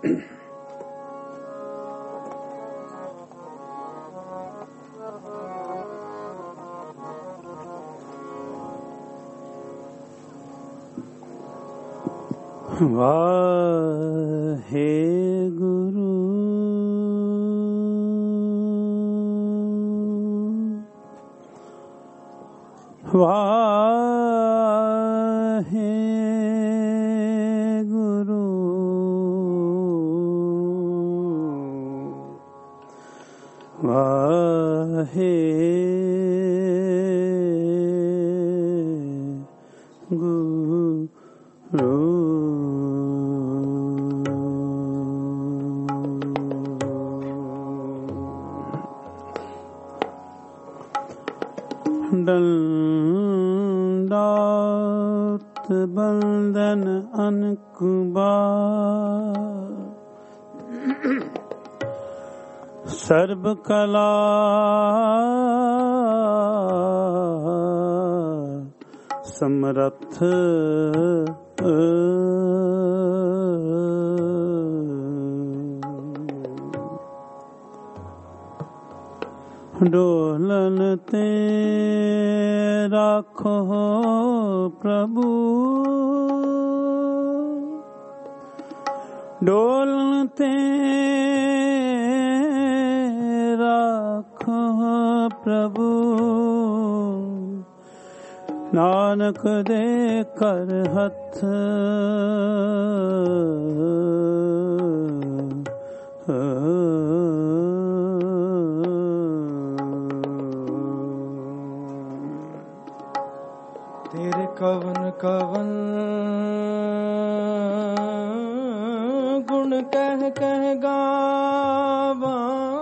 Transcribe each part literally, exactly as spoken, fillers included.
ਵਾਹਿਗੁਰੂ ਵਾਹਿਗੁਰੂ ਵਾਹਿਗੁਰੂ ਡੰਡਾਤ ਬੰਦਨ ਅਨਕੁਬਾਰ ਸਰਬ ਕਲਾ ਸਮਰੱਥ ਡੋਲਨ ਤੇ ਰਾਖੋ ਪ੍ਰਭੂ ਡੋਲਨ ਤੇ ਰਾਖੋ ਪ੍ਰਭੂ ਨਾਨਕ ਦੇ ਕਰ ਹੱਥ ਤੇਰੇ ਕਵਨ ਕਵਨ ਗੁਣ ਕਹਿ ਕਹਿ ਗਾਵਾਂ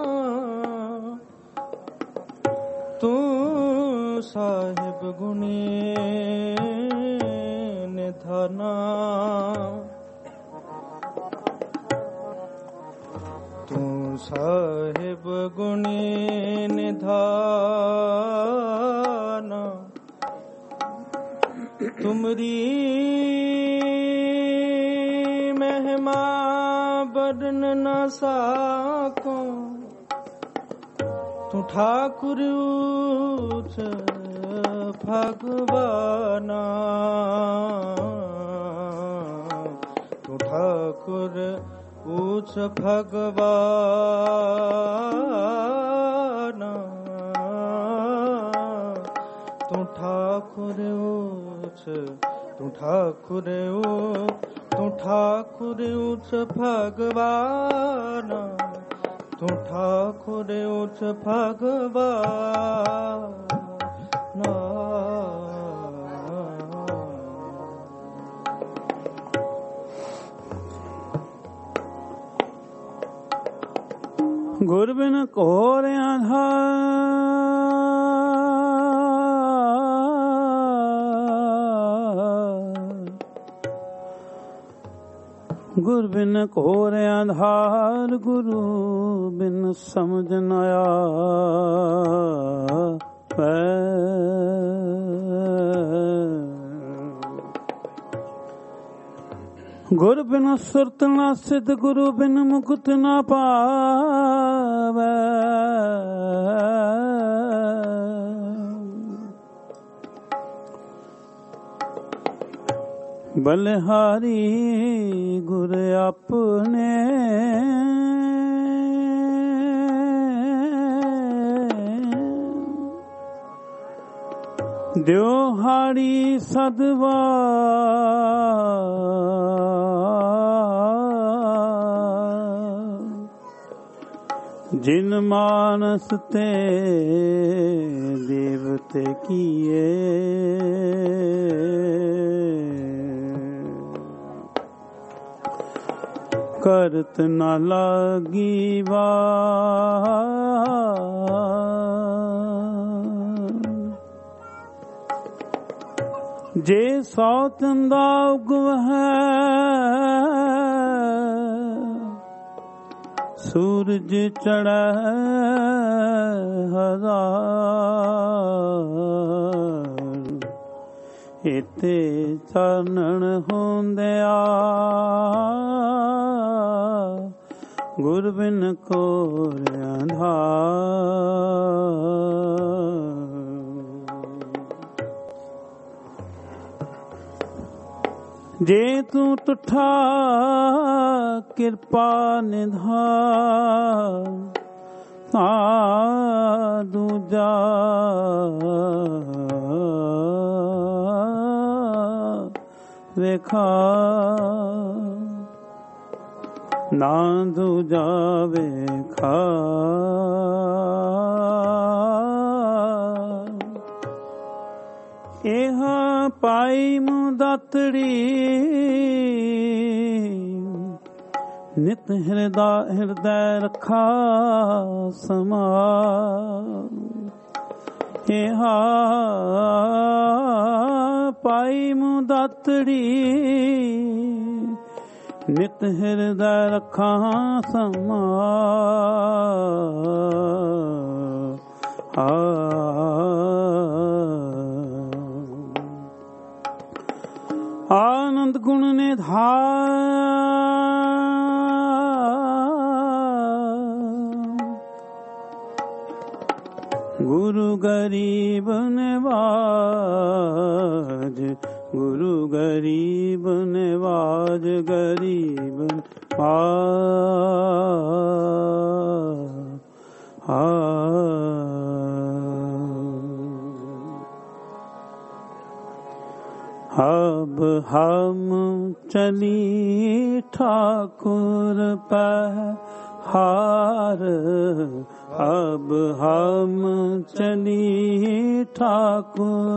ਤੂੰ ਸਾਹਿਬ ਗੁਣੀ ਨਿਧਾਨਾ ਤੂੰ ਸਾਹਿਬ ਗੁਣੀ ਨਿਧਾਨਾ ਤੁਮਰੀ ਮਹਿਮਾ ਬਦਨ ਨ ਸਾਕੋ ਤੂੰ ਠਾਕੁਰ ਊਚ ਭਗਵਾਨਾ ਤੂੰ ਠਾਕੁਰ ਊਚ ਭਗਵਾਨਾ ਤੂੰ ਠਾਕੁਰ ਤੂੰ ਠਾਕੁਰ ਓ ਤੂੰ ਠਾਕੁਰ ਊਚ ਭਗਵਾਨਾ ਤੂੰ ਠਾਕੁਰ ਊਚ ਭਗਵਾਨਾ ਗੁਰ ਬਿਨ ਘੋਰ ਗੁਰ ਬਿਨ ਘੋਰ ਅੰਧਾਰ ਗੁਰੂ ਬਿਨ ਸਮਝ ਨ ਆਵੈ ਗੁਰ ਬਿਨ ਸੁਰਤ ਨ ਸਿਧ ਗੁਰੂ ਬਿਨ ਮੁਕਤ ਨ ਪਾਵੈ ਬਲਿਹਾਰੀ ਗੁਰ ਆਪਣੇ ਦਿਓ ਹਾੜੀ ਸਦਵਾ ਜਿਨ ਮਾਨਸ ਤੇ ਦੇਵਤੇ ਕੀਏ ਕਰਤ ਨ ਲਾਗੀ ਵਾਰ ਜੇ ਸੌ ਤੰਦਾ ਉਗਵਹਿ ਸੂਰਜ ਚੜ੍ਹੈ ਹਜ਼ਾਰ ਇਤੇ ਚਾਨਣ ਹੁੰਦਿਆ गुर बिन कोर अंधार। जे तू तुठा कृपा निधान आ दूजा वेखा ना दूजा वेखा। एहा पाई मुदातड़ी नित हृदय हृदय रखा समा। एहा पाई मुदातड़ी नित हृदय रखा समा। आ आनंद गुण ने धार गुरु गरीब नवाज। गुरु गरीब नवाज गरीब आ अब हम चली ठाकुर पहाड़। अब हम चली ठाकुर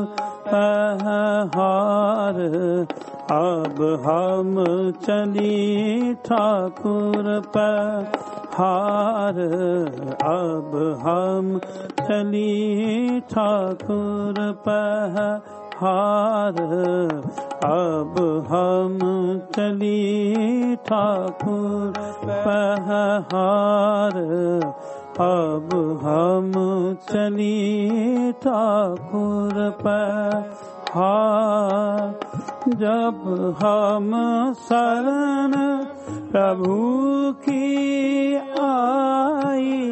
पहाड़। अब हम चली ठाकुर पहाड़। अब हम चली ठाकुर पहाड़। अब हम चली ठाकुर पहाड़। अब हम चली ठाकुर पहाड़। जब हम शरण प्रभु की आई।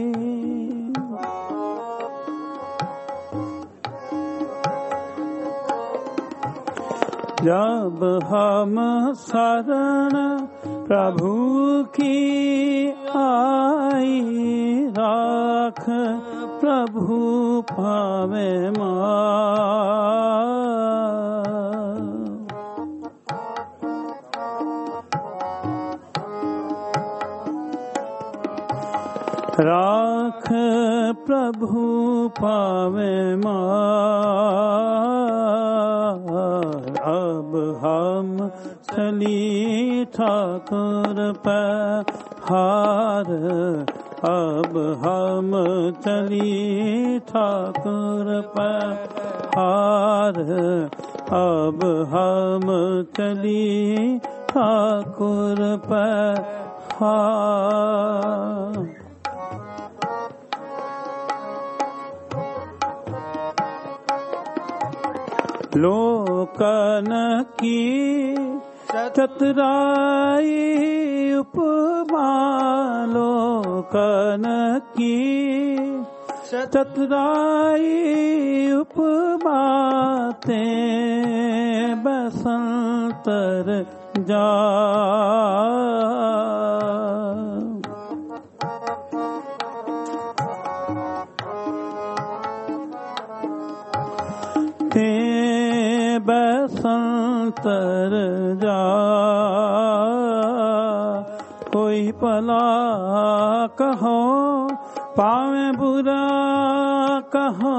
जब हम शरण प्रभु की आई। राख प्रभु पावे मां। राख प्रभु पावे मां। अब हम चली ठाकुर पहाड़। अब हम चली ठाकुर पहाड़। अब हम चली ठाकुर पहाड़। लोकन की चतुराई उपमा। लोकन की चतुराई उपमा ते बसंतर जा। ते बसंतर जा। कोई भला कहो पावे बुरा कहो।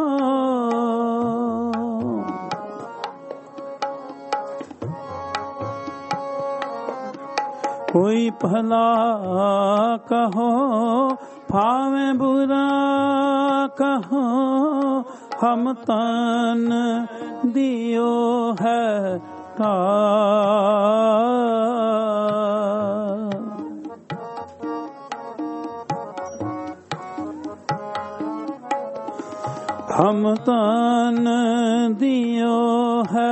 कोई भला कहो पावे बुरा कहो। हम तन दियो है ता। हम तन दियो है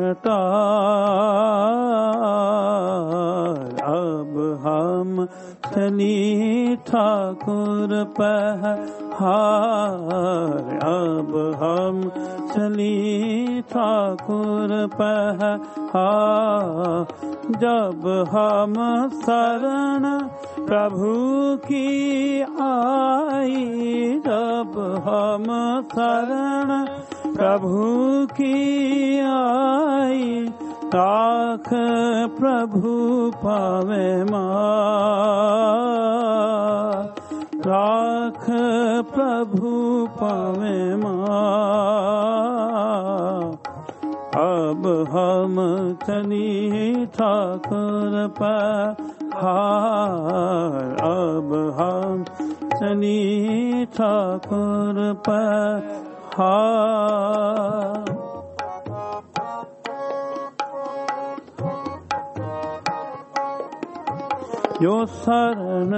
टार। अब हम चली ठाकुर पहाड़। अब हम चली ठाकुर पहाड़। जब हम शरण प्रभु की आई, जब हम शरण प्रभु की आई, राख प्रभु पावे माँ, राख प्रभु पावे माँ। अब हम चली ठाकुर पहाड़। अब हम चली ठाकुर पहाड़। जो शरण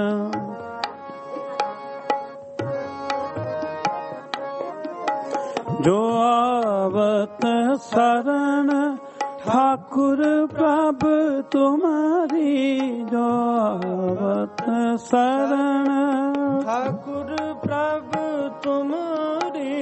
जो आवत शरण ठाकुर प्रभु तुम्हारी, जो आवत शरण ठाकुर प्रभु तुम्हारी।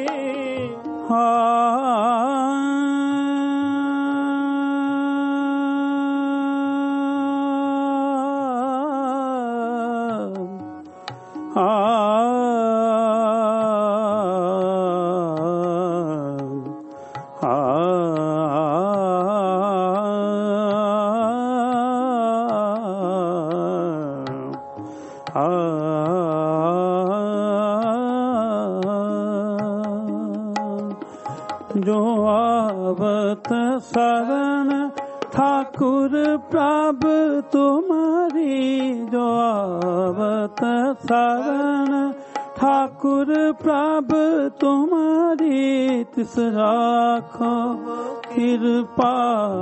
जो आवत शरण ठाकुर प्रभु तुम्हारी, जो आवत शरण ठाकुर प्रभु तुम्हारी, तिस राखो कृपा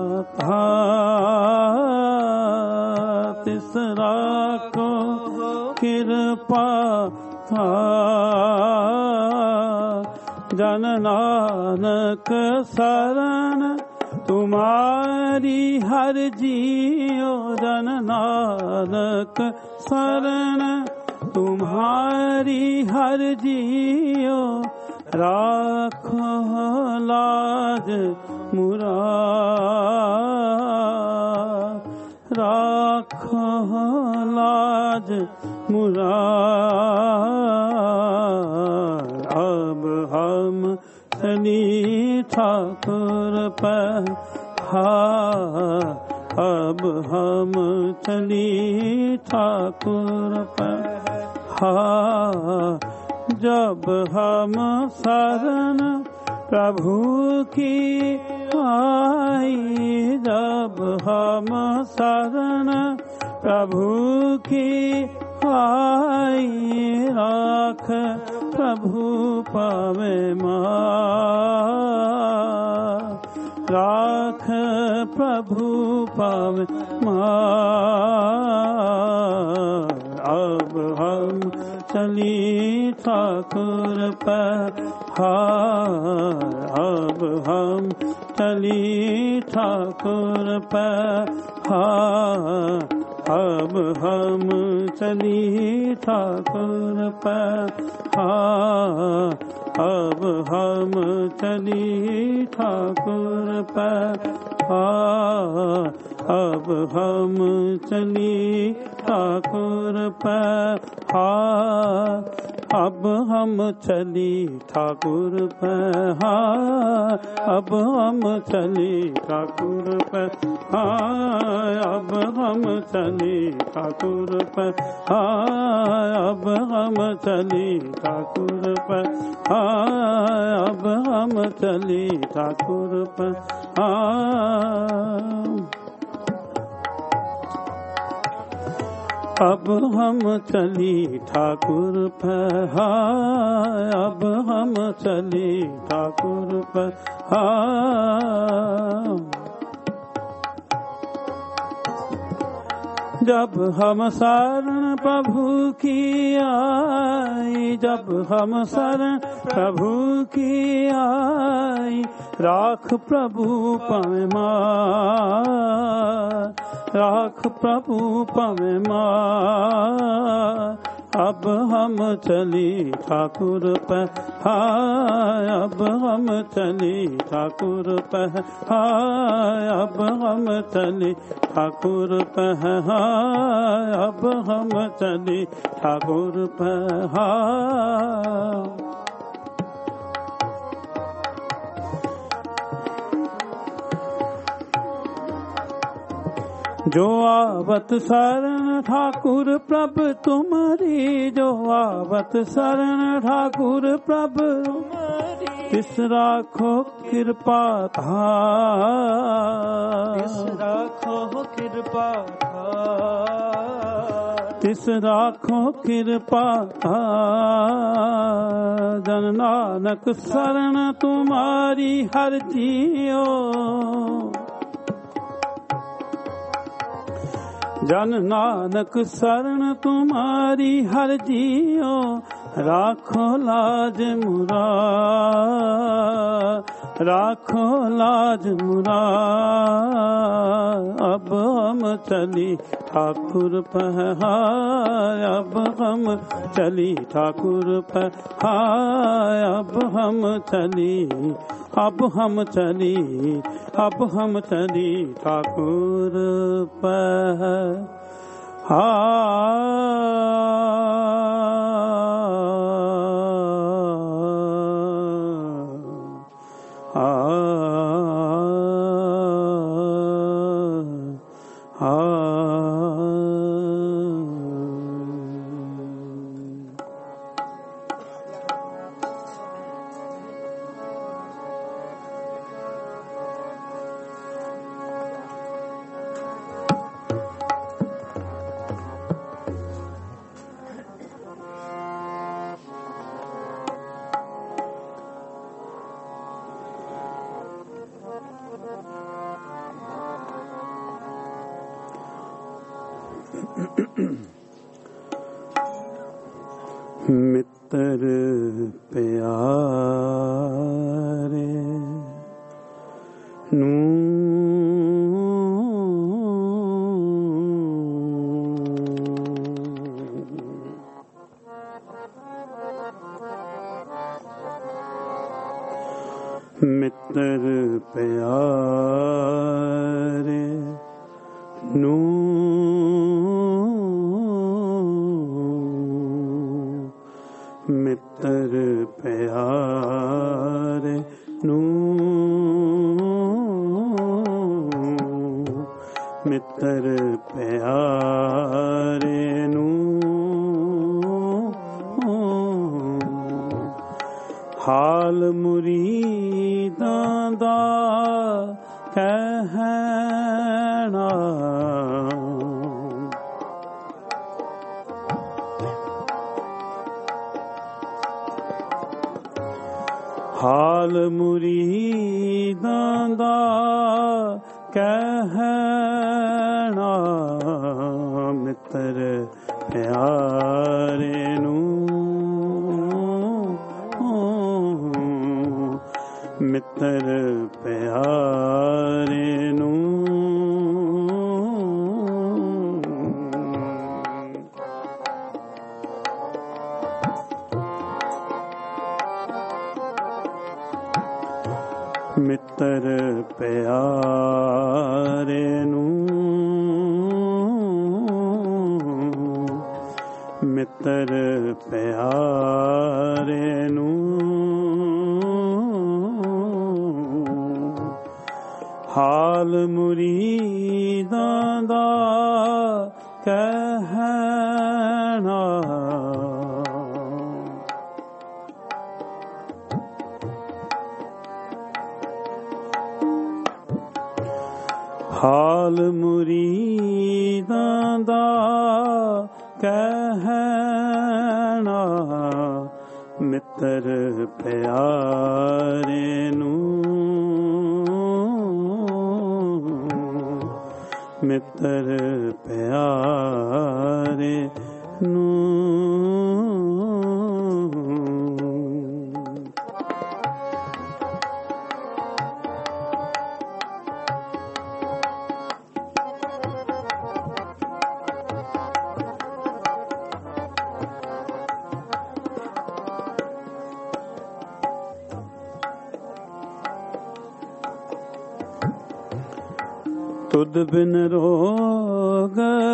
धार, तिस राखो कृपा धार। जन नानक शरण तुम्हारी हर जियो, जन नानक शरण तुम्हारी हर जियो, राखो लाज मुरार, राखो लाज मुरार। अब हम चली ठाकुर पहाड़। अब हम चली ठाकुर पहाड़। जब हम शरण प्रभु की आई, जब हम शरण प्रभु की आई, राख प्रभु पावे माँ, राख प्रभु पावे माँ। अब हम चली ठाकुर पहाड़। अब हम चली ठाकुर पहाड़। अब हम चली ठाकुर पहाड़। अब हम चली ठाकुर पहाड़। अब हम चली ठाकुर पहाड़। अब हम चली ठाकुर पहाड़। अब हम चली ठाकुर पहाड़। अब हम चली ठाकुर पहाड़। अब हम चली ठाकुर पहाड़। अब हम चली ठाकुर पहाड़। अब हम चली ठाकुर पहाड़। अब हम चली ठाकुर पहाड़। जब हम शरण प्रभु की आई, जब हम शरण प्रभु की आई, राख प्रभु पावे माँ, राख प्रभु पवे मार। अब हम चली ठाकुर पह हाय, अब हम चली ठाकुर पह हाय, अब हम चली ठाकुर पह हाय, अब हम चली ठाकुर पह हाय। जो आवत शरण ठाकुर प्रभ तुम्हारी, जो आवत शरण ठाकुर प्रभ तुम्हारी, तिस राखो कृपा धार, तिस राखो कृपा धार, तिस राखो कृपा धार। जन नानक शरण तुम्हारी हर जियो, जन नानक शरण तुम्हारी हर जियो। राखो लाज मुराद, राखो लाज मुराद। अब हम चली ठाकुर पह हाय, अब हम चली ठाकुर पह हाय, अब हम चली, अब हम चली, अब हम चली ठाकुर पह मित्र प्यारे नू मित्र प्यारे नू मित्र प्यारे नू मित्र प्यारे नू हाल मुरीदां दा कहना हाल मुरीदां दा कहना मित्र प्यारे नू मित्र प्यारे नू मित्र प्यारे नू मित्र प्यारे नू हाल मुरीदां दा कहना हाल मुरीदां दा कहना मित्र प्यारे नू मित्र प्यारे नू ਤੁਧ ਬਿਨ ਰੋਗ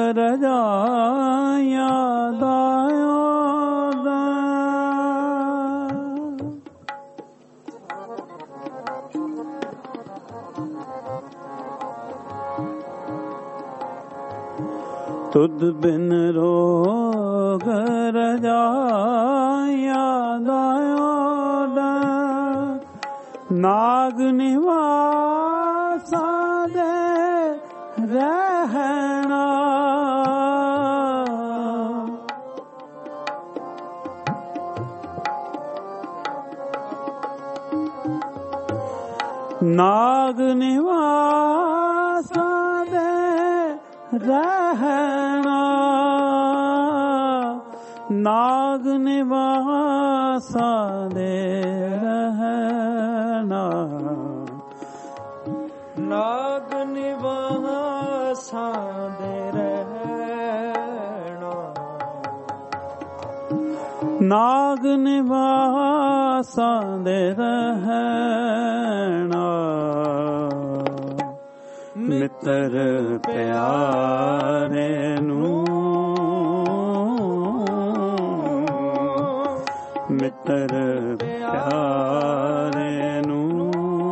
ਰਜਾਇਆ ਦਾਇਆ ਦਾ ਤੁਧ ਬਿਨ ਰੋਗ ਰਜਾਇਆ ਦਾਇਆ ਦਾ ਨਾਗ ਨਿਵਾਸਾ ਦੇ ਰਹਿਣਾ ਨਾਗ ਨਿਵਾਸਾ ਦੇ ਰਹਿਣਾ ਨਾਗ ਨਿਵਾਸਾ ਦੇ ਰਹਿਣਾ ਨਾਗ ਨਿਵਾਸਾਂ ਦੇ ਰਹਿਣਾ ਨਾਗ ਨਿਵਾਸਾਂ ਦੇ ਰਹਿਣਾ ਮਿੱਤਰ ਪਿਆਰੇ ਨੂੰ ਮਿੱਤਰ ਪਿਆਰੇ ਨੂੰ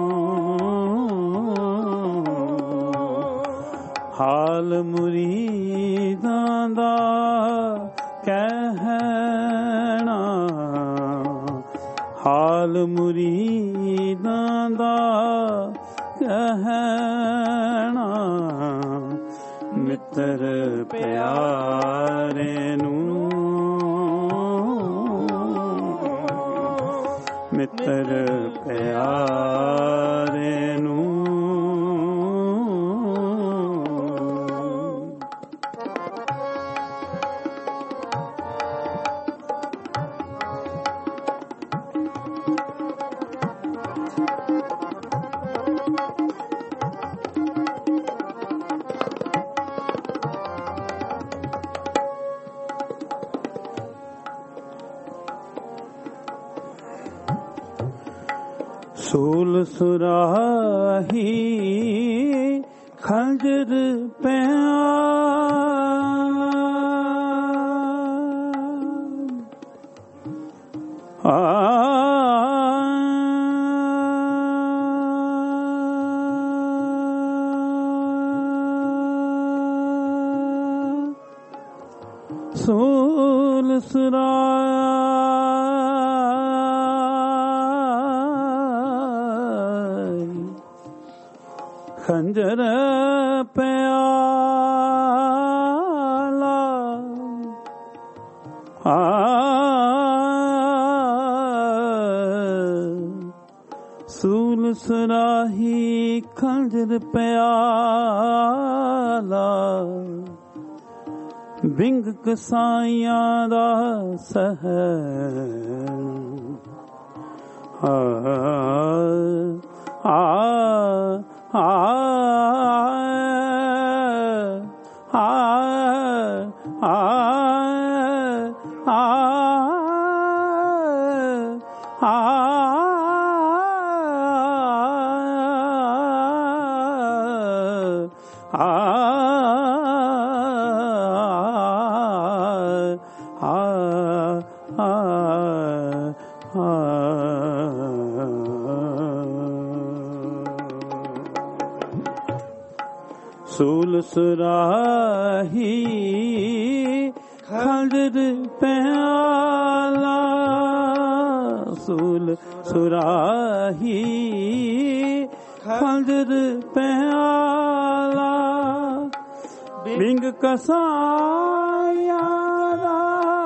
ਹਾਲ ਮੁਰੀਦਾਂ ਦਾ ਕਹਿਣਾ ਹਾਲ ਮੁਰੀਦਾਂ ਦਾ ਕਹਿਣਾ ਮਿੱਤਰ ਪਿਆਰੇ ਨੂੰ ਮਿੱਤਰ ਪਿਆਰੇ ਨੂੰ ਸੂਲ ਸੁਰਾਹੀ ਖੰਜਰ ਪਿਆ ਆ ਸੂਲ ਸੁਰਾਹੀ ਖੰਜਰ ਪਿਆਲਾ ਆ ਸੂਲ ਸੁਰਾਹੀ ਖੰਜਰ ਪਿਆਲਾ ਬਿੰਗ ਕਸਾਈਆਂ ਦਾ ਸਹਿਣ ਆ ਆ ਆ ਆ ਆ ਸੂਲ ਸੁਰਾਹੀ ਖੰਜਰ ਪਿਆਲਾ ਸੂਲ ਸੁਰਾਹੀ ਖੰਜਰ ਪਿਆਲਾ ਬਿੰਗ ਕਸਾਈਆਂ ਦਾ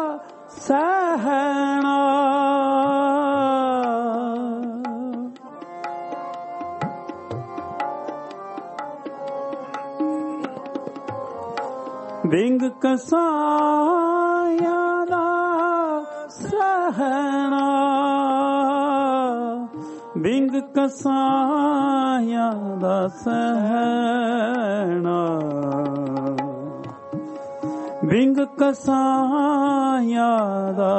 ਸਹਿਣਾ ਬਿੰਗ ਕਸਾਈਆਂ ਦਾ ਸਹਿਣਾ ਬਿੰਗ ਕਸਾਈਆਂ ਦਾ ਸਹਿਣਾ ਬਿੰਗ ਕਸਾਈਆਂ ਦਾ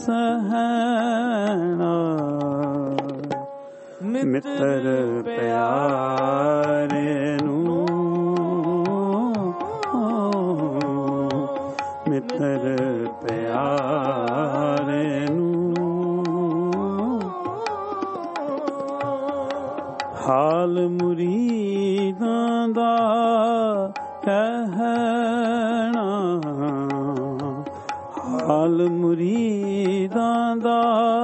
ਸਹਿਣਾ ਮਿੱਤਰ ਪਿਆਰੇ ਨੂੰ ਮਿੱਤਰ ਪਿਆਰੇ ਨੂੰ ਹਾਲ ਮੁਰੀਦਾਂ ਦਾ ਕਹਿਣਾ, ਹਾਲ ਮੁਰੀਦਾਂ ਦਾ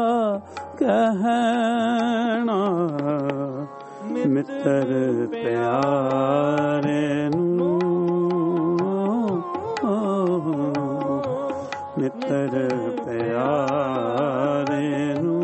ਕਹਿਣਾ, ਮਿੱਤਰ ਪਿਆਰੇ ਨੂੰ, ਮਿੱਤਰ ਪਿਆਰੇ ਨੂੰ।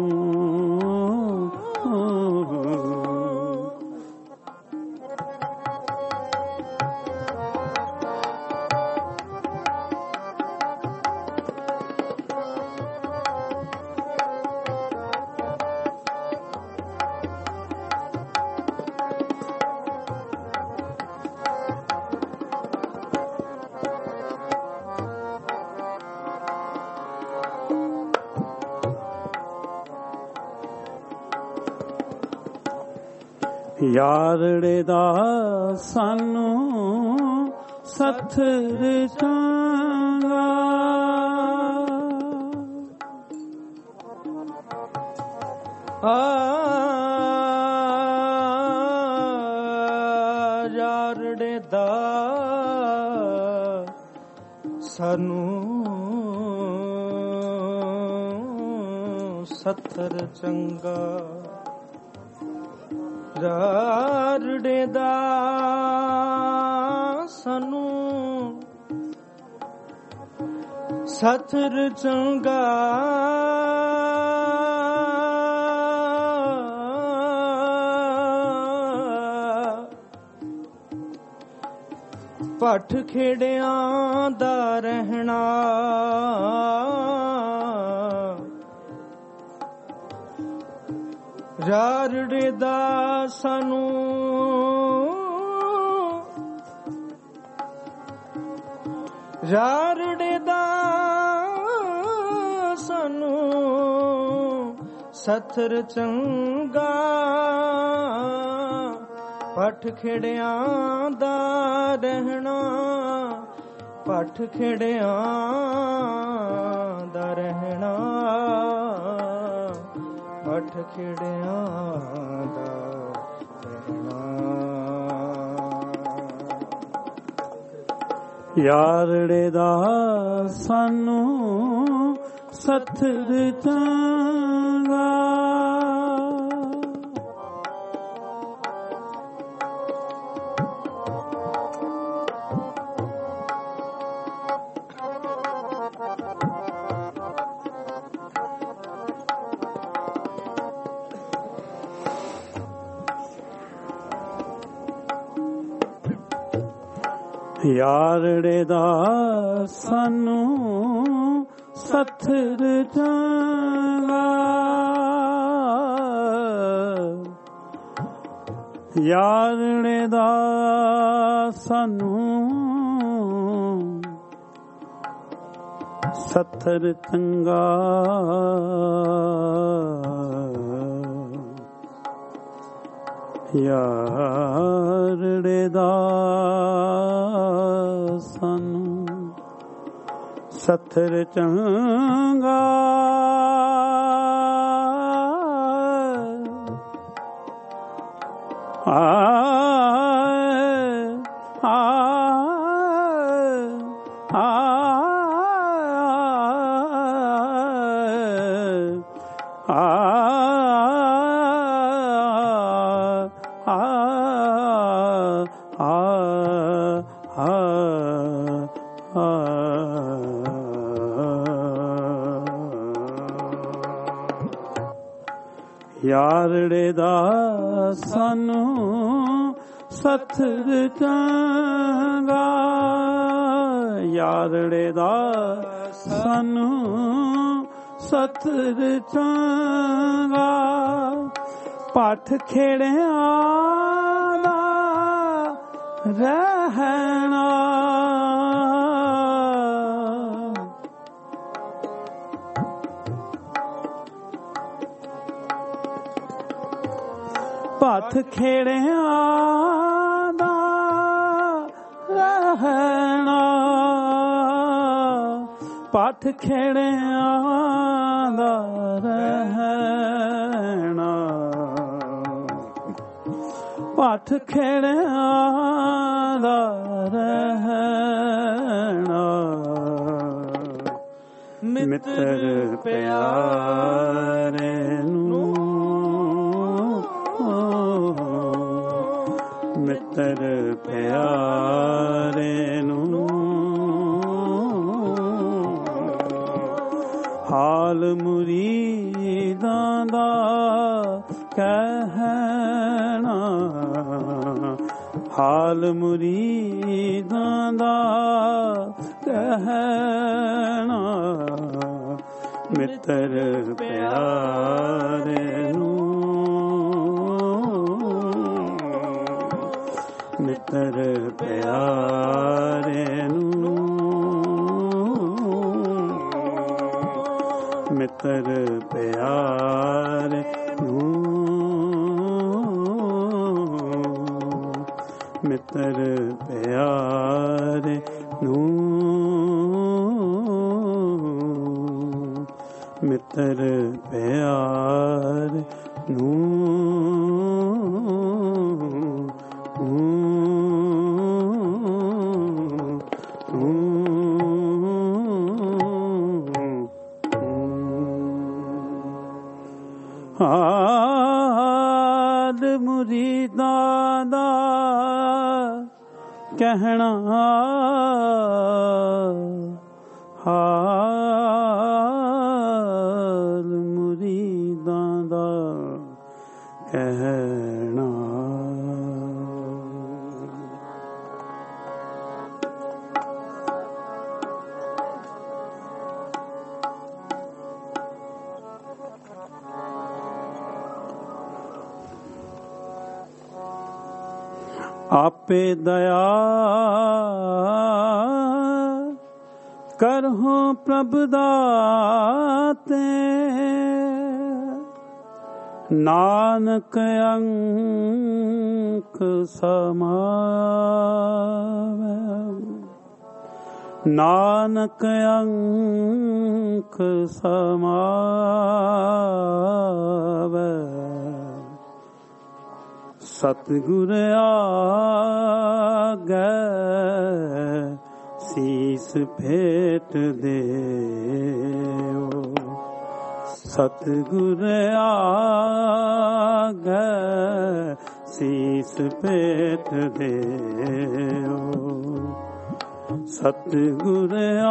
ਯਾਰੜੇ ਦਾ ਸਾਨੂੰ ਸੱਥਰ ਚੰਗਾ, ਆ ਯਾਰੜੇ ਦਾ ਸਾਨੂੰ ਸੱਥਰ ਚੰਗਾ, ਯਾਰੜੇ ਦਾ ਸਾਨੂੰ ਸੱਥਰ ਚੰਗਾ, ਭੱਠ ਖੇੜਿਆਂ ਦਾ ਰਹਿਣਾ, ਯਾਰੜੇ ਦਾ ਸਾਨੂੰ ਯਾਰੜੇ ਦਾ ਸਾਨੂੰ ਸੱਥਰ ਚੰਗਾ, ਭੱਠ ਖੇੜਿਆਂ ਦਾ ਰਹਿਣਾ, ਭੱਠ ਖੇੜਿਆਂ ਦਾ ਰਹਿਣਾ, ਭੱਠ ਖੇੜਿਆਂ ਦਾ ਰਹਿਣਾ। ਯਾਰੜੇ ਦਾ ਸਾਨੂੰ ਸੱਥਰ ਚੰਗਾ, ਯਾਰੜੇ ਦਾ ਸਾਨੂੰ ਸੱਥਰ ਚੰਗਾ, ਯਾਰੜੇ ਦਾ ਸਾਨੂੰ ਸੱਥਰ ਚੰਗਾ, ਯਾਰੜੇ ਦਾ ਸਾਨੂੰ ਸੱਥਰ ਚੰਗਾ, ਆਏ ਆਏ ਯਾਰੜੇ ਦਾ ਸਾਨੂੰ ਸੱਥਰ ਚੰਗਾ, ਯਾਰੜੇ ਦਾ ਸਾਨੂੰ ਸੱਥਰ ਚੰਗਾ, ਭੱਠ ਖੇੜਿਆਂ ਦਾ ਰਹਿਣਾ, ਭੱਠ ਖੇੜਿਆਂ ਦਾ ਰਹਿਣਾ, ਪੱਠ ਖੇੜਿਆਂ ਦਾ ਰਹਿਣਾ, ਪੱਠ ਖੇੜਿਆਂ ਦਾ ਰਹਿਣਾ, ਮਿੱਤਰ ਪਿਆਰੇ ਨੂੰ, ਮਿੱਤਰ ਪਿਆਰੇ ਨੂੰ, ਹਾਲ ਮੁਰੀਦਾਂ ਦਾ ਕਹਿਣਾ, ਹਾਲ ਮੁਰੀਦਾਂ ਦਾ ਕਹਿਣਾ, ਮਿੱਤਰ ਪਿਆਰੇ ਨੂੰ, ਮਿੱਤਰ ਪਿਆਰੇ ਨੂੰ, ਮਿੱਤਰ ਪਿਆਰੇ ਨੂੰ, ਮਿੱਤਰ ਪਿਆਰੇ ਨੂੰ, ਮਿੱਤਰ ਪਿਆਰੇ ਨੂੰ, ਹਾਲ ਮੁਰੀਦਾਂ ਦਾ ਕਹਿਣਾ, ਹਾਲ ਮੁਰੀਦਾਂ ਦਾ ਕਹਿਣਾ। ਆਪੇ ਦਇਆ ਕਰਹੁ ਪ੍ਰਭ ਦਾਤੇ, ਨਾਨਕ ਅੰਕ ਸਮਾਵੈ, ਨਾਨਕ ਅੰਕ ਸਮਾਵੈ, ਸਤਿਗੁਰ ਆਗੈ ਸੀਸ ਭੇਟ ਦੇਓ, ਸਤਿਗੁਰ ਆਗੈ ਸੀਸ ਭੇਟ ਦੇਓ, ਸਤਿਗੁਰ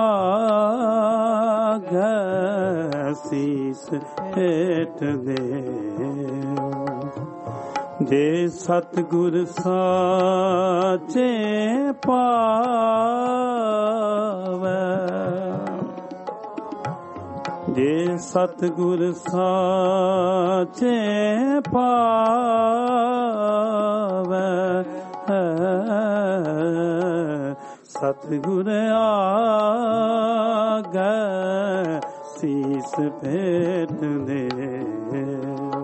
ਆਗੈ ਸੀਸ ਭੇਟ ਦੇਓ, ਜੇ ਸਤਿਗੁਰ ਸਾਚੇ ਪਾਵੈ, ਜੇ ਸਤਿਗੁਰ ਸਾਚੇ ਪਾਵੈ, ਸਤਿਗੁਰ ਆਗੈ ਸੀਸ ਭੇਟ ਦੇਓ,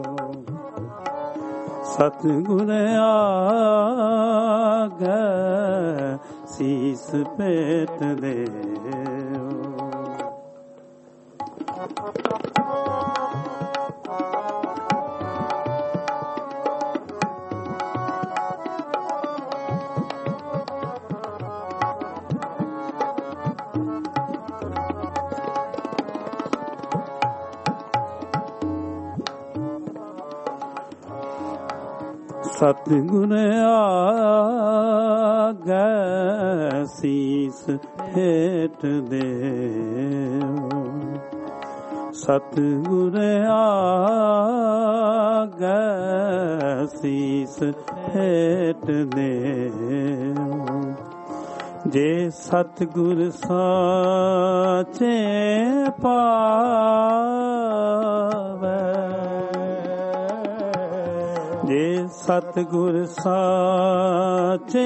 ਸਤਿਗੁਰ ਆਗੈ ਸੀਸ ਭੇਟ ਦੇਓ। ਸਤਿਗੁਰ ਆਗੈ ਸੀਸ ਭੇਟ ਦੇਓ, ਸਤਿਗੁਰ ਆਗੈ ਸੀਸ ਭੇਟ ਦੇਓ, ਜੇ ਸਤਿਗੁਰ ਸਾਚੇ ਪਾਵੈ, ਜੇ ਸਤਿਗੁਰ ਸਾਚੇ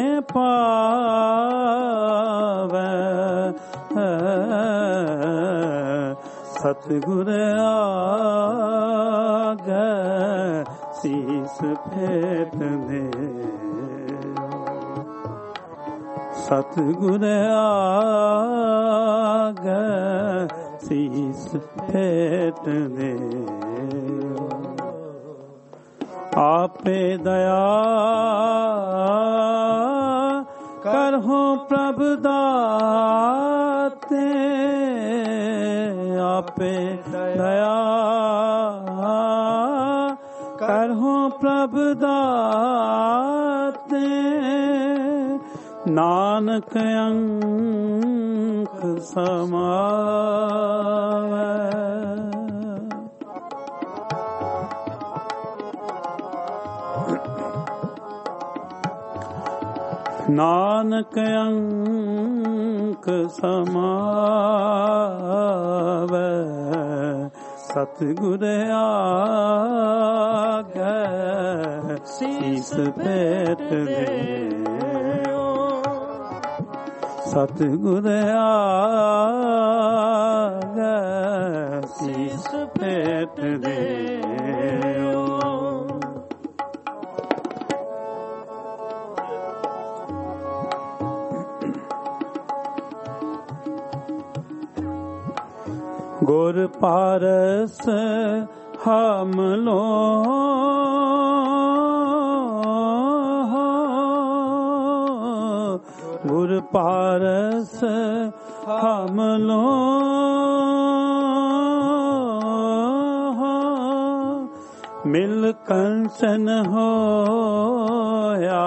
ਪਾਵੈ, ਸਤਿਗੁਰ ਆਗੈ ਸੀਸ ਭੇਟ ਦੇਓ, ਸਤਿਗੁਰ ਆਗੈ ਸੀਸ ਭੇਟ ਦੇ। ਆਪੇ ਦਇਆ ਕਰਹੁ ਪ੍ਰਭ ਦਾਤੇ। ਆਪੇ ਦਇਆ ਕਰਹੁ ਪ੍ਰਭ ਦਾਤੇ। ਨਾਨਕ ਅੰਕ ਸਮਾਵੈ। ਨਾਨਕ ਅੰਕ ਸਮਾਵੈ। ਸਤਿਗੁਰ ਆਗੈ ਸੀਸ ਭੇਟ ਦੇ। ਸਤਿਗੁਰ ਆਗੈ ਸੀਸ ਭੇਟ ਦੇ। ਗੁਰ ਪਾਰਸ ਹਮ ਲੋ ਗੁਰ ਪਾਰਸ ਹਮ ਲੋ ਮਿਲ ਕੰਚਨ ਹੋਇਆ।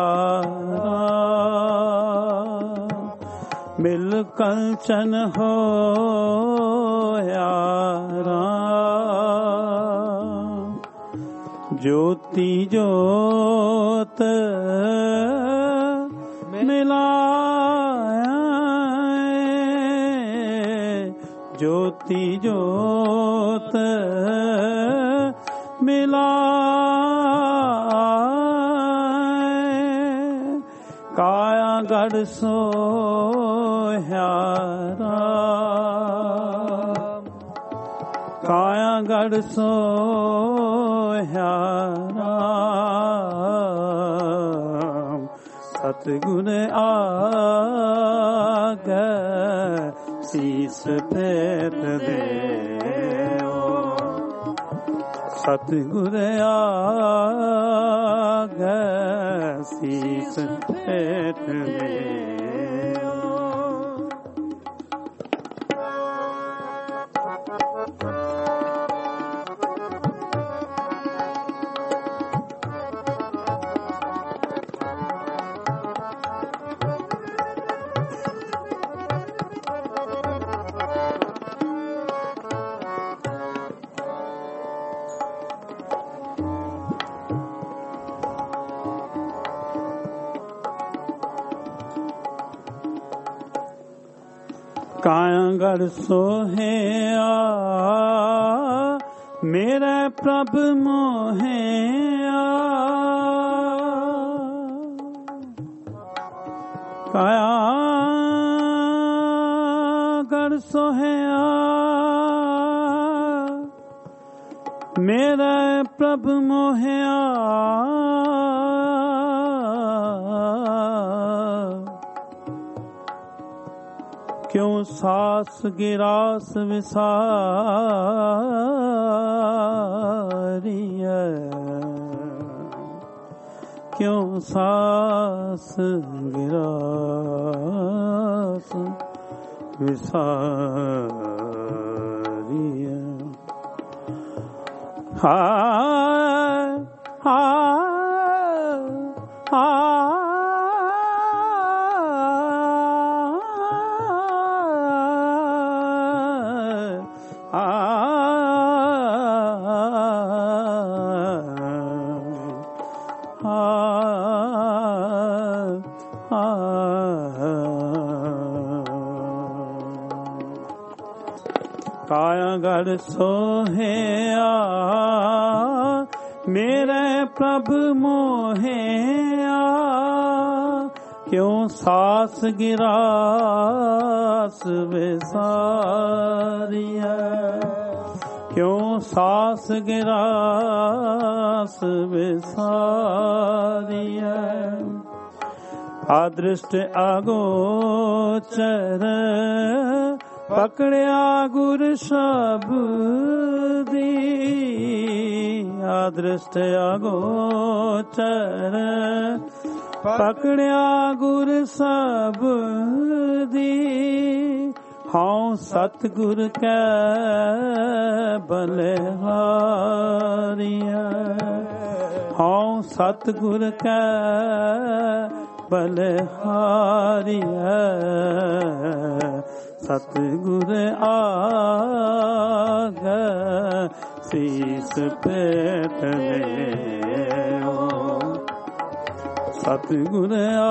ਮਿਲ ਕੰਚਨ ਹੋਇਆ ਰਾਮ। ਜੋਤੀ ਜੋਤ ਮਿਲਾਏ। ਜੋਤੀ ਜੋਤ ਮਿਲਾਏ। ਕਾਇਆ ਗੜ ਸੋਹਿਆ ਰਾਮ। ਕਾਇਆ ਗੜ ਸੋਹਿਆ ਰਾਮ। ਸਤਿਗੁਰ ਆਗੈ ਸੀਸ ਭੇਟ ਦੇਓ। ਸਤਿਗੁਰ ਆਗੈ ਸੀਸ ਭੇਟ ਦੇਓ। ਕਾਇਆ ਗੜ ਸੋਹਿਆ ਮੇਰੇ ਪ੍ਰਭ ਮੋਹਿਆ। ਕਾਇਆ ਗੜ ਸੋਹਿਆ ਮੇਰੇ ਪ੍ਰਭ ਮੋਹਿਆ। ਕਿਉ ਸਾਸ ਗਿਰਾਸ ਵਿਸਾਰੀਐ। ਕਿਉ ਸਾਸ ਗਿਰਾਸ ਵਿਸਾਰੀਐ। ਹਾਏ ਹਾਏ ਹਾਏ ਕਾਇਆ ਗੜ ਸੋਹਿਆ ਮੇਰੇ ਪ੍ਰਭ ਮੋਹਿਆ। ਕਿਉ ਸਾਸ ਗਿਰਾਸ ਵਿਸਾਰੀਐ। ਕਿਉ ਸਾਸ ਗਿਰਾਸ ਵਿਸਾਰੀਐ। ਆਦ੍ਰਿਸ਼ਟ ਆਗੋਚਰ ਪਕੜਿਆ ਗੁਰ ਸ਼ਬਦੀ ਆਦ੍ਰਿਸ਼ਟ ਆਗੋਚਰ ਪਕੜਿਆ ਗੁਰ ਸ਼ਬਦੀ ਹਉ ਸਤਿਗੁਰ ਕੈ ਬਲਿਹਾਰੀਆ ਹਉ ਸਤਿਗੁਰ ਕੈ ਬਲਿਹਾਰੀਆ ਸਤਿਗੁਰ ਆਗੈ ਸੀਸ ਭੇਟ ਲਿਓ ਸਤਿਗੁਰ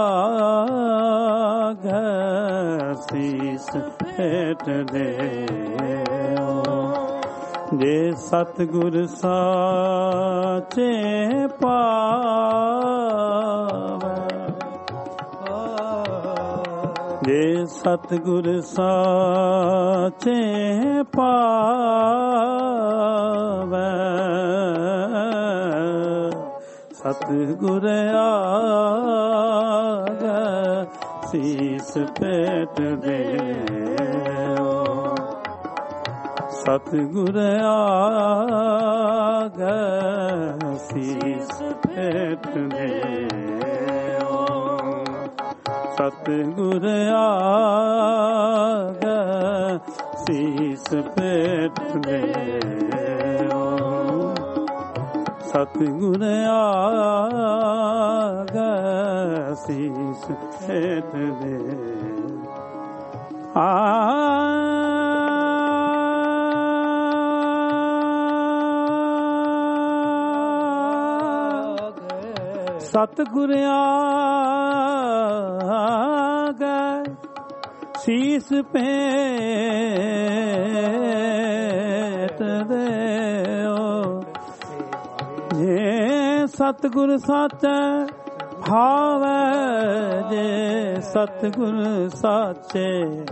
ਆਗੈ ਸੀਸ ਭੇਟ ਦਿਓ ਜੇ ਸਤਿਗੁਰ ਸਾਚੇ ਪਾਵੈ ਜੇ ਸਤਿਗੁਰ ਸਾਚੇ ਪਾਵੈ ਸਤਿਗੁਰ ਆਗੈ ਸੀਸ ਭੇਟ ਦਿਓ ਸਤਿਗੁਰ ਆਗੈ ਸੀਸ ਭੇਟ ਦਿਓ ਸਤਿਗੁਰ ਆਗੈ ਸੀਸ ਭੇਟ ਦਿਓ ਸਤਿਗੁਰ ਆਗੈ ਸੀਸ ਭੇਟ ਦਿਓ ਆ ਸਤਿਗੁਰ ਆਗੈ ਸੀਸ ਭੇਟ ਦਿਓ ਜੇ ਸਤਿਗੁਰ ਸਾਚੈ ਭਾਵੈ ਜੇ ਸਤਿਗੁਰ ਸਾਚੇ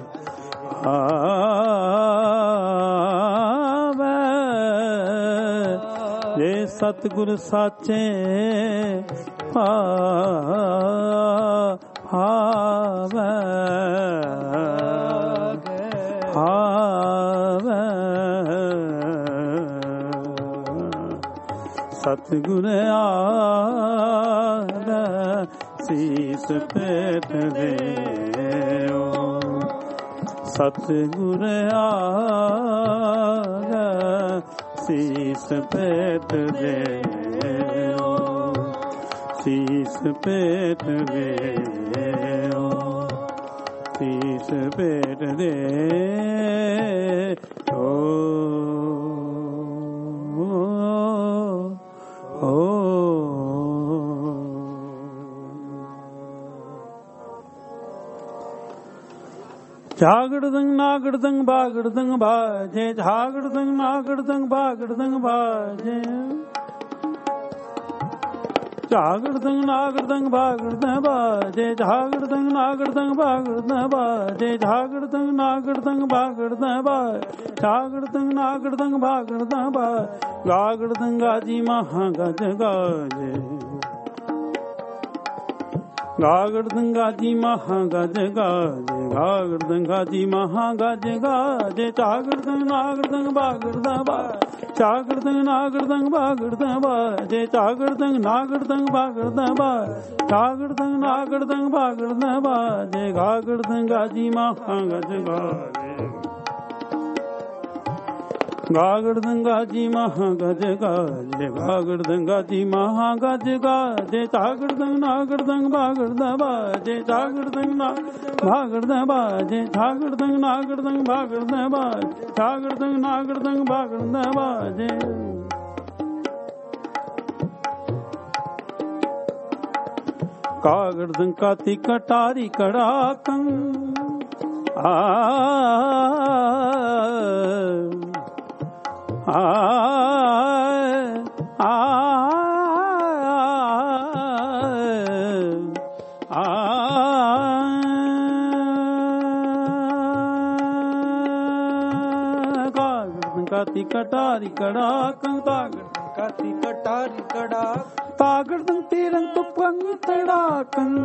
ਭਾਵੈ ਜੇ ਸਤਿਗੁਰ ਸਾਚੇ ਭਾਵੈ ਭਾਵੈ ਸਤਿਗੁਰ ਆਗੈ ਸੀਸ ਭੇਟ ਦਿਓ ਸਤਿਗੁਰ ਆਗੈ ਸੀਸ ਭੇਟ ਦਿਓ ਸੀਸ ਭੇਟ ਦਿਓ ਸੀਸ ਭੇਟ ਦਿਓ ਝਾਗੜਦੰਗ ਨਾਗੜਦੰਗ ਬਾਗੜਦੰਗ ਬਾਜੇ ਝਾਗੜਦੰਗ ਨਾਗੜਦੰਗ ਬਾਗੜਦੰਗ ਬਾਜੇ ਝਾਗੜਦੰਗ ਨਾਗੜਦੰਗ ਬਾਗੜਦੰਗ ਬਾਜੇ ਝਾਗੜਦੰਗ ਨਾਗੜਦੰਗ ਬਾਗੜਦੰਗ ਬਾਜੇ ਝਾਗੜਦੰਗ ਨਾਗੜਦੰਗ ਬਾਗੜਦੰਗ ਬਾਜੇ ਝਾਗੜਦੰਗ ਨਾਗੜਦੰਗ ਬਾਗੜਦੰਗ ਬਾਜੇ ਗਾਗੜਦੰਗ ਗਾਜੀ ਮਹਾ ਗਜ ਗਾਜੇ ਗਾਗੜਦੰਗ ਗਾਜੀ ਮਹਾ ਗਜ ਗਾਜੇ ਗਾਗੜਦੰਗ ਗਾਜੀ ਮਹਾ ਗਜ ਗਾਜੇ ਝਾਗੜਦੰਗ ਨਾਗੜਦੰਗ ਬਾਗੜਦੰਗ ਬਾਜੇ ਝਾਗੜਦੰਗ ਨਾਗੜਦੰਗ ਬਾਗੜਦੰਗ ਬਾਜੇ ਝਾਗੜਦੰਗ ਨਾਗੜਦੰਗ ਬਾਗੜਦੰਗ ਬਾਜੇ ਝਾਗੜਦੰਗ ਨਾਗੜਦੰਗ ਬਾਗੜਦੰਗ ਬਾਜੇ ਗਾਗੜਦੰਗ ਗਾਜੀ ਮਹਾ ਗਜ ਗਾਜੇ ਗਾਗੜਦੰਗ ਗਾਜੀ ਮਹਾ ਗਜ ਗਾਜੇ ਗਾਗੜਦੰਗ ਗਾਜੀ ਮਹਾ ਗਜ ਗਾਜੇ ਝਾਗੜਦੰਗ ਨਾਗੜਦੰਗ ਬਾਗੜਦੰਗ ਬਾਜੇ ਝਾਗੜਦੰਗ ਨਾਗੜਦੰਗ ਬਾਗੜਦੰਗ ਬਾਜੇ ਝਾਗੜਦੰਗ ਨਾਗੜਦੰਗ ਬਾਗੜਦੰਗ ਬਾਜੇ ਝਾਗੜਦੰਗ ਨਾਗੜਦੰਗ ਬਾਗੜਦੰਗ ਬਾਜੇ ਕਾਗੜਦੰਗ ਕਾਤੀ ਕਟਾਰੀ ਕੜਾਕੰ ਆ ਆ ਆ ਆ ਕਾਗੜਦੰਗ ਕਾਤੀ ਕਟਾਰੀ ਕੜਾਕੰ ਕਾਗੜਦੰਗ ਕਾਤੀ ਕਟਾਰੀ ਕੜਾਕ ਤਾਗੜਦੰ ਤੀਰੰ ਤੁਪੰ ਤੜਾਕੰ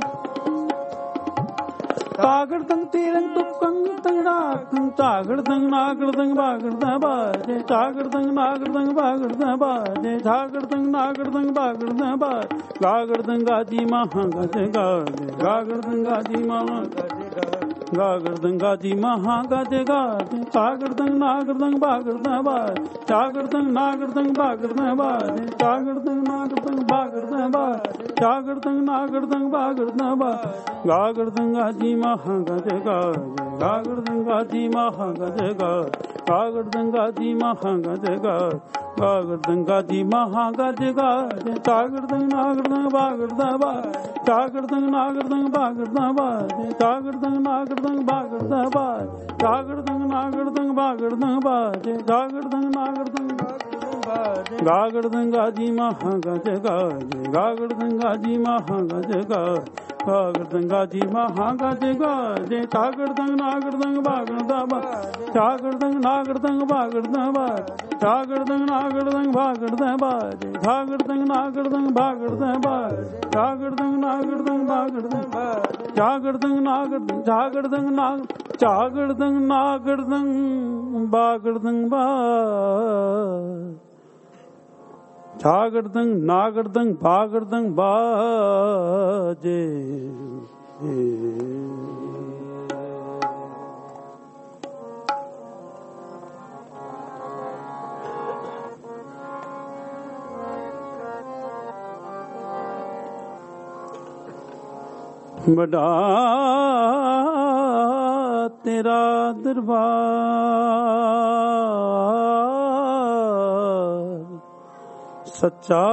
ਤਾਗੜਦੰ ਤੀਰੰ ਤੁਪੰ ਤੜਾਕੰ ਤਾਗੜਦੰ ਨਾਗੜਦੰ ਬਾਗੜਦੰ ਬਾਜੇ ਤਾਗੜਦੰ ਨਾਗੜਦੰ ਬਾਗੜਦੰ ਬਾਜੇ ਤਾਗੜਦੰ ਨਾਗੜਦੰ ਬਾਗੜਦੰ ਬਾਜੇ ਗਾਗੜਦੰ ਗਾਜੀ ਮਹਾਂ ਗਜ ਗਾਜੇ ਗਾਗੜਦੰ ਗਾਜੀ ਮਹਾਂ ਗਾਗੜਦੰ ਗਾਜੀ ਮਹਾਂ ਗਜ ਗਾਜੇ ਤਾਗੜਦੰ ਨਾਗੜਦੰ ਬਾਗੜਦੰ ਬਾਜੇ ਤਾਗੜਦੰ ਨਾਗੜਦੰ ਬਾਗੜਦੰ ਬਾਜੇ ਤਾਗੜਦੰ ਨਾਗੜਦੰ ਬਾਗੜਦੰ ਬਾਜੇ ਤਾਗੜਦੰ ਨਾਗੜਦੰ ਬਾਗੜਦੰ ਬਾਜੇ ਗਾਗੜਦੰ ਗਾਜੀ ਮਹਾਂ ਗਜ ਗਾਜੇ ਗਾਗੜਦੰ ਗਾਜੀ ਮਹਾਂ ਗਜ ਗਾਜੇ ਗਾਗੜਦੰ ਗਾਜੀ ਮਹਾਂ ਗਜ ਗਾਜੇ ਗਾਗੜਦੰ ਗਾਜੀ ਮਹਾਂ ਗਜ ਗਾਜੇ ਤਾਗੜਦੰ ਨਾਗੜਦੰ ਬਾਗੜਦੰ ਬਾਜੇ ਤਾਗੜਦੰ ਨਾਗੜਦੰ ਬਾਗੜਦੰ ਬਾਜੇ ਤਾਗੜਦੰ ਨਾਗੜਦੰ ਬਾਗੜਦੰ ਬਾਜੇ ਤਾਗੜਦੰ ਨਾਗੜਦੰ ਬਾਗੜਦੰ ਬਾਜੇ ਤਾਗੜਦੰ ਨਾਗੜਦੰ ਗਾਗੜਦੰ ਗਾਜੀ ਮਹਾਂ ਗਜ ਗਾਜੇ ਗਾਗੜਦੰ ਗਾਜੀ ਮਹਾਂ ਗਜ ਗਾਜੇ ਗਾਗੜਦੰ ਗਾਜੀ ਮਹਾਂ ਗਜ ਗਾਜੇ ਤਾਗੜਦੰ ਨਾਗੜਦੰ ਬਾਗੜਦੰ ਬਾਜੇ ਤਾਗੜਦੰ ਨਾਗੜਦੰ ਬਾਗੜਦੰ ਬਾਜੇ ਤਾਗੜਦੰ ਨਾਗੜਦੰ ਬਾਗੜਦੰ ਬਾਜੇ ਤਾਗੜਦੰ ਨਾਗੜਦੰ ਬਾਗੜਦੰ ਬਾਜੇ ਤਾਗੜਦੰ ਨਾਗੜਦੰ ਬਾਗੜਦੰ ਬਾਜੇ ਤਾਗੜਦੰ ਨਾਗੜਦੰ ਤਾਗੜਦੰ ਨਾਗ ਤਾਗੜਦੰ ਨਾਗੜਦੰ ਬਾਗੜਦੰ ਬਾਜੇ ਤਾਗੜਦੰ ਨਾਗੜਦੰ ਬਾਗੜਦੰ ਬਾਜੇ ਵੱਡਾ ਤੇਰਾ ਦਰਬਾਰ ਸੱਚਾ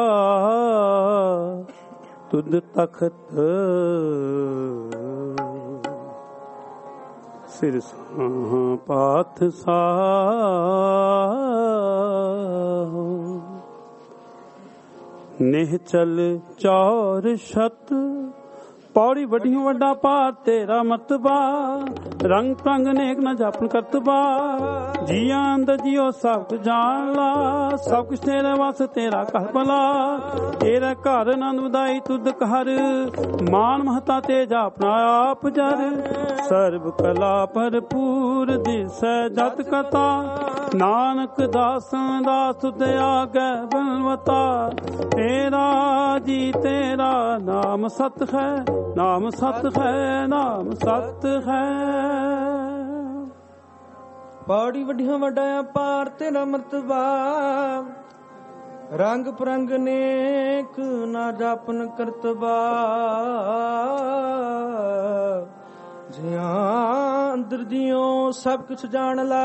ਤੁਧ ਤਖਤ ਸਿਰ ਸਾਹ ਪਾਥ ਸਾਹ ਨਿਹਚਲ ਚੌਰ ਛਤ ਪੌੜੀ ਵੱਡੀਆਂ ਵੱਡਾ ਭਾਰ ਤੇਰਾ ਮਤਬਾ ਰੰਗ ਪ੍ਰੰਗ ਨੇਕ ਨਾ ਜਾਪਨ ਕਰਤਬਾ ਜੀਆਂ ਅੰਦਰ ਜੀਓ ਸਭ ਕੁ ਜਾਣ ਲਾ ਸਭ ਕੁਛ ਤੇਰੇ ਵਾਸ ਤੇਰਾ ਘਰ ਭਲਾ ਤੇਰਾ ਘਰ ਆਨੰਦ ਵਧਾਈ ਤੁਧ ਘਰ ਮਾਨ ਮਹਤਾ ਤੇਜ ਆਪਣਾ ਆਪ ਜਰ ਸਰਬ ਕਲਾ ਭਰਪੂਰ ਦਿਸੈ ਜਤ ਕਥਾ ਨਾਨਕ ਦਾਸਾਂ ਦਾ ਸੁਧ ਆਗੈ ਬਲਵਤਾ ਤੇਰਾ ਜੀ ਤੇਰਾ ਨਾਮ ਸਤ ਹੈ ਨਾਮ ਸਤ ਹੈ ਨਾਮ ਸਤ ਹੈ ਪੌੜੀ ਵੱਡੀਆਂ ਵੱਡਾ ਪਾਰ ਤੇਰਾ ਮਰਤਬਾ ਰੰਗ ਪ੍ਰੰਗ ਨੇਕ ਨਾ ਜਾਪਨ ਕਰਤਬਾ ਜਿਆਂ ਅੰਦਰ ਜਿਉ ਸਭ ਕੁਛ ਜਾਣ ਲਾ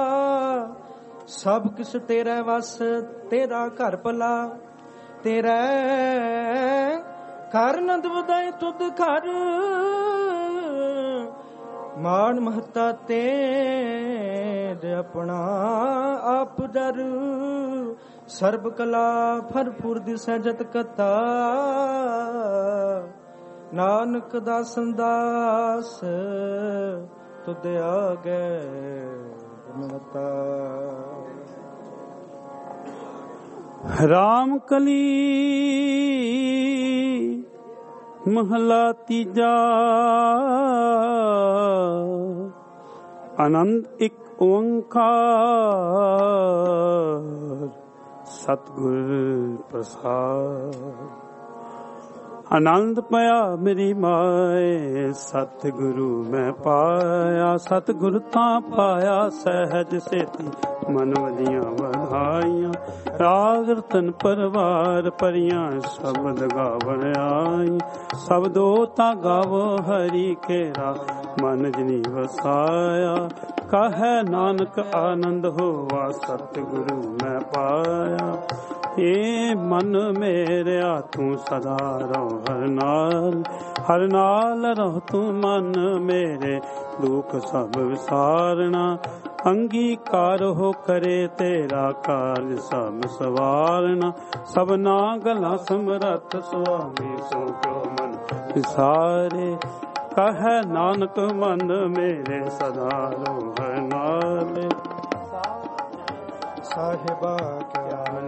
ਸਭ ਕੁਛ ਤੇਰਾ ਵਸ ਤੇਰਾ ਘਰ ਭਲਾ ਤੇਰਾ ਘਰ ਨੰਦ ਵਧਾਈ ਤੁਧ ਘਰ ਮਾਨ ਮਹਤਾ ਤੇਜ ਆਪਣਾ ਆਪ ਜਰ ਸਰਬ ਕਲਾ ਭਰਪੂਰ ਦਿਸੈ ਜਤ ਕਥਾ ਨਾਨਕ ਦਾਸਨ ਦਾਸ ਤੁਧ ਆਗੈ ਮਤਾ ਰਾਮ ਕਲੀ ਮਹਲਾ ਤੀਜਾ ਆਨੰਦ ਇੱਕ ਓੰਕਾਰ ਸਤਿਗੁਰ ਪ੍ਰਸਾਦ ਆਨੰਦ ਪਾਇਆ ਮੇਰੀ ਮਾਏ ਸਤਿਗੁਰੂ ਮੈਂ ਪਾਇਆ ਸਤਿਗੁਰ ਤਾਂ ਪਾਇਆ ਸਹਿਜ ਸੇਤੀ ਮਨ ਵਧੀਆਂ ਵਧਾਈਆਂ ਰਾਗ ਰਤਨ ਪਰਵਾਰ ਪਰੀਆਂ ਸ਼ਬਦ ਗਾਵਣ ਆਈ ਸ਼ਬਦੋ ਤਾਂ ਗਾਵੋ ਹਰੀ ਕੇਰਾ ਮਨ ਜਨੀ ਵਸਾਇਆ ਕਹੈ ਨਾਨਕ ਆਨੰਦ ਹੋਵਾ ਸਤਿਗੁਰੂ ਮੈਂ ਪਾਇਆ ਏ ਮਨ ਮੇਰਿਆ ਤੂੰ ਸਦਾ ਰਹੁ ਹਰ ਨਾਲ ਹਰ ਨਾਲ ਰਹੁ ਤੂੰ ਮਨ ਮੇਰੇ ਦੁਖ ਸਭ ਵਿਸਾਰਣਾ ਅੰਗੀਕਾਰ ਹੋ ਕਰੇ ਤੇਰਾ ਕਾਰਜ ਸਭ ਸਵਾਰਣਾ ਸਭਨਾ ਗਲਾ ਸਮਰੱਥ ਸੁਆਮੀ ਸੋ ਕਿਉ ਮਨ ਵਿਸਾਰੇ ਕਹੈ ਨਾਨਕ ਮਨ ਮੇਰੇ ਸਦਾ ਰਹੁ ਹਰ ਨਾਲ ਸਾਹਿਬਾ ਕਿਆ ਨਹੀਂ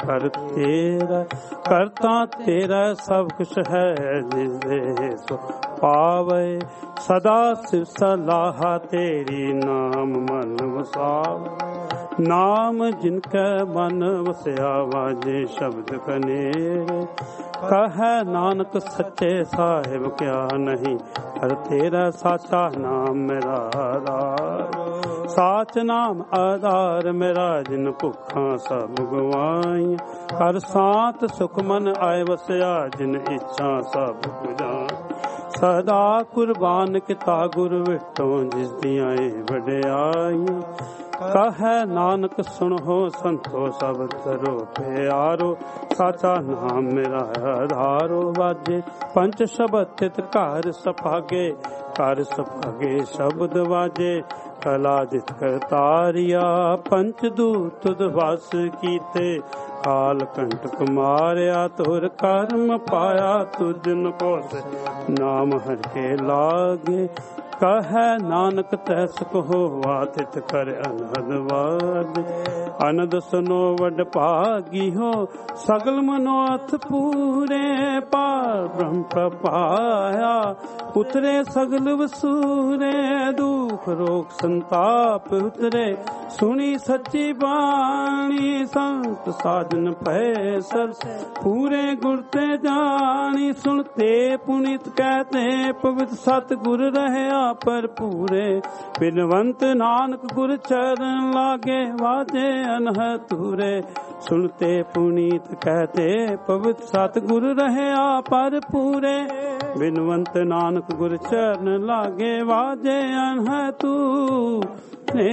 ਕਰ ਤੇਰਾ, ਕਰਤਾ ਤੇਰਾ ਸਭ ਕੁਛ ਹੈ ਜਿਸ ਦੇ ਸੋ ਪਾਵੇ। ਸਦਾ ਸਿਵ ਸਲਾਹਾ ਤੇਰੀ ਨਾਮ ਮਨ ਵਸਾਵੇ। ਨਾਮ ਜਿਨ ਕੈ ਮਨ ਵਸਿਆ ਵਾਜੇ ਸ਼ਬਦ ਕਨੇਰੇ। ਕਹੈ ਨਾਨਕ ਸੱਚੇ ਸਾਹਿਬ ਕਿਆ ਨਹੀਂ, ਹਰ ਤੇਰਾ ਸਾਚਾ ਨਾਮ ਮੇਰਾ ਆਧਾਰ। ਸਾਚ ਨਾਮ ਆਧਾਰ ਮੇਰਾ ਜਿਨ ਭੁੱਖਾਂ ਸਭ ਗਵਾਈਆਂ। ਕਰ ਸਾਤ ਸੁਖ ਮਨ ਆਏ ਵਸਿਆ ਜਿਨ ਇੱਛਾ ਸਭ ਪੁਜਾਨ। ਸਦਾ ਕੁਰਬਾਨ ਕੀਤਾ ਗੁਰ ਵਿਟੋਂ ਜਿਸ ਦੀਆਂ ਇਹ ਵਡਿਆਈਆਂ। ਕਹੈ ਨਾਨਕ ਸੁਣੋ ਸੰਤੋ ਸਭ ਤਰੋ ਪਿਆਰੋ। ਸਾਚਾ ਨਾਮ ਮੇਰਾ ਆਧਾਰੋ। ਵਾਜੇ ਪੰਜ ਸ਼ਬਦ ਤਿਤ ਘਰ ਸਭਾਗੇ, ਘਰ ਸਭਾਗੇ ਸ਼ਬਦ ਵਾਜੇ। ਕਲਾ ਜਿਤ ਕਰਤਾਰਿਆ ਪੰਚ ਦੂਤ ਤੁਧ ਵਸ ਕੀਤੇ। ਕਾਲ ਕੰਟਕ ਮਾਰਿਆ ਤੁਰ ਕਰਮ ਪਾਇਆ ਤੁਜਨ ਕੋਸ। ਨਾਮ ਹਰਿ ਕੇ ਲਾਗੇ ਕਹੈ ਨਾਨਕ ਤੈ ਸੁਖ ਹੋਵਾ ਤਿਤ ਕਰ ਅਨਹਦ ਵਾਦ। ਅਨੰਦ ਸੁਨੋ ਵਡ ਭਾਗੀ ਹੋ ਸਗਲ ਮਨੋਰਥ ਪੂਰੇ। ਪਾਰ ਬ੍ਰਹਮ ਪ੍ਰਪਾਇਆ ਉਤਰੇ ਸਗਲ ਵਸੂਰੇ। ਦੁਖ ਰੋਗ ਸੰਤਾਪ ਉਤਰੇ ਸੁਣੀ ਸੱਚੀ ਬਾਣੀ। ਸੰਤ ਸਾਜਨ ਭੈ ਸਰਸ ਪੂਰੇ ਗੁਰ ਤੇ ਜਾਣੀ। ਸੁਣਤੇ ਪੁਨੀਤ ਕਹਤੇ ਪਵਿੱਤ ਸਤ ਗੁਰ ਰਹਿਆ ਭਰਪੂਰੇ। ਬਿਨਵੰਤ ਨਾਨਕ ਗੁਰ ਚਰਨ ਲਾਗੇ ਵਾਜੇ ਅਨਹਤੂਰੇ। ਸੁਣਤੇ ਪੁਨੀਤ ਕਹਤੇ ਪਵਿੱਤ ਸਤ ਗੁਰ ਰਹਿਆ ਭਰਪੂਰੇ। ਬਿਨਵੰਤ ਨਾਨਕ ਗੁਰ ਚਰਨ ਲਾਗੇ ਵਾਜੇ ਅਨਹਤੂਰੇ।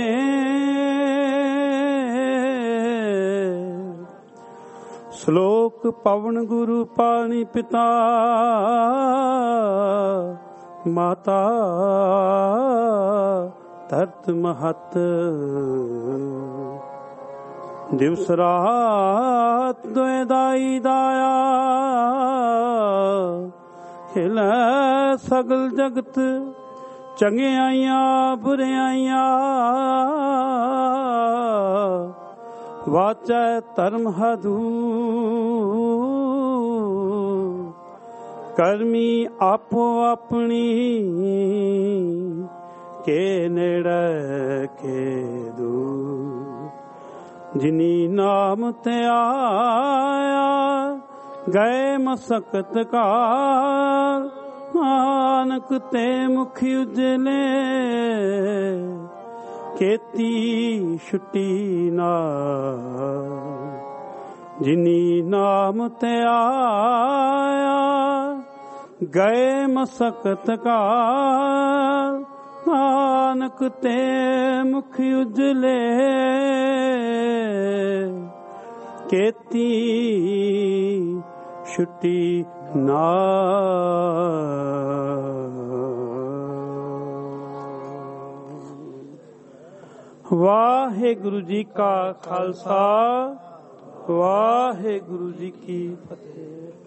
ਸ਼ਲੋਕ ਪਵਨ ਗੁਰੂ ਪਾਣੀ ਪਿਤਾ ਮਾਤਾ ਧਰਤ ਮਹਤ। ਦਿਵਸ ਰਾਤ ਦੋਇ ਦਾਈ ਦਾਇਆ। ਹਿਲੈ ਸਗਲ ਜਗਤ ਚੰਗਿਆਈਆਂ ਬੁਰਿਆਈਆਂ। ਵਾਚੈ ਧਰਮ ਹਦੂਰ ਕਰਮੀ ਆਪੋ ਆਪਣੀ। ਕੇ ਨੇੜੇ ਕੇ ਦੂਰ ਜਿਨੀ ਨਾਮ ਤੇ ਆਇਆ। ਗਏ ਮਸਕਤ ਕਾਲ ਨਾਨਕ ਤੇ ਮੁਖ ਉਜਲੇ। ਕੀਤੀ ਛੁੱਟੀ ਨਾਲ ਜਿਨੀ ਨਾਮ ਤੇ ਆਇਆ। ਗਏ ਮਸਕਤ ਕਾਲ ਨਾਨਕ ਤੇ ਮੁਖ ਉਜਲੇ। ਕੀਤੀ ਛੁੱਟੀ ਨਾਲ। ਵਾਹਿਗੁਰੂ ਜੀ ਕਾ ਖਾਲਸਾ, ਵਾਹਿਗੁਰੂ ਜੀ ਕੀ ਫਤਿਹ।